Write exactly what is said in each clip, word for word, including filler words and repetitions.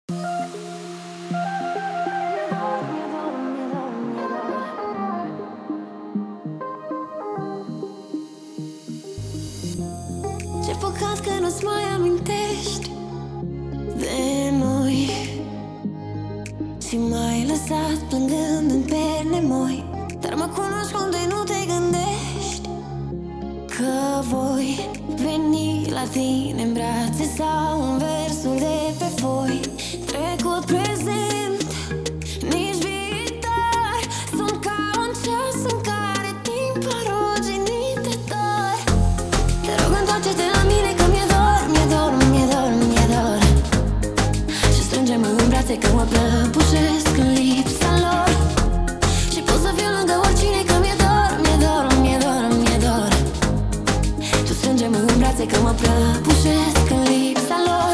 Ce păcat că nu-ți mai amintești de noi și m-ai lăsat plângând în perne moi. Dar mă cunoști cum de nu te gândești că voi veni la tine în brațe sau în versul de pe foi. Trecut, prezent, nici viitor, sunt ca un ceas în care timp a ruginit de dor. Te rog, întoarce-te la mine că mi-e dor, mi-e dor, mi-e dor, mi-e dor. Și strângem-mă în brațe că mă prăbușesc în lipsa lor. Și pot să fiu lângă oricine că mi-e dor, mi-e dor, mi-e dor, mi-e dor. Tu strânge-mă în brațe că mă prăbușesc în lipsa lor.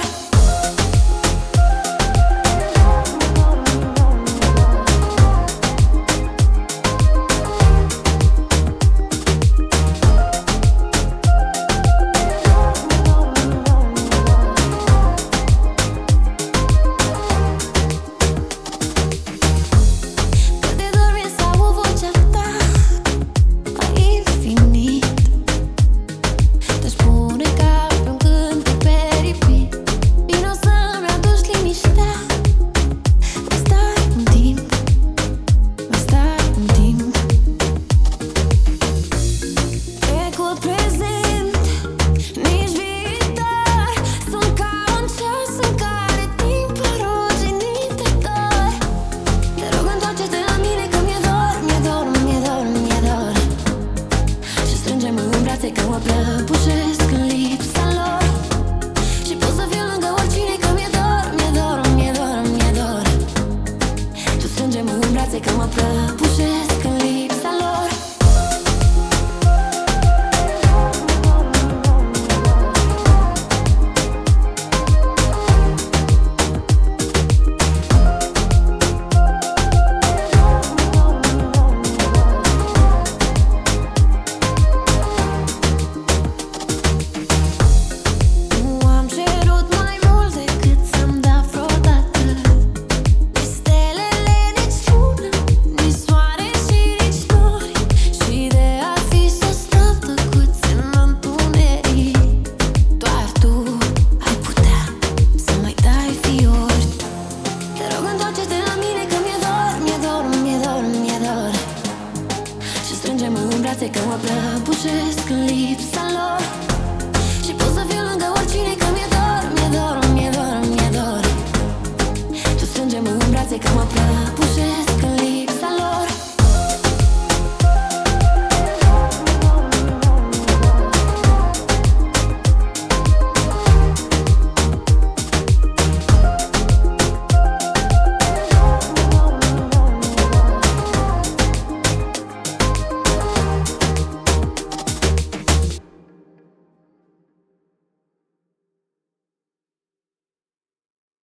Că mă prăbușesc în lipsa lor. Și pot să fiu lângă oricine că mi-e dor, mi-e dor, mi-e dor, mi-e dor. Tu strânge-mă în brațe că mă prăbușesc în lipsa lor. Că mă prăbușesc în lipsa lor. Și pot să fiu lângă oricine că mi-e dor, mi-e dor, mi-e dor, mi-e dor. Tu strânge-mă în brațe că mă prăbușesc.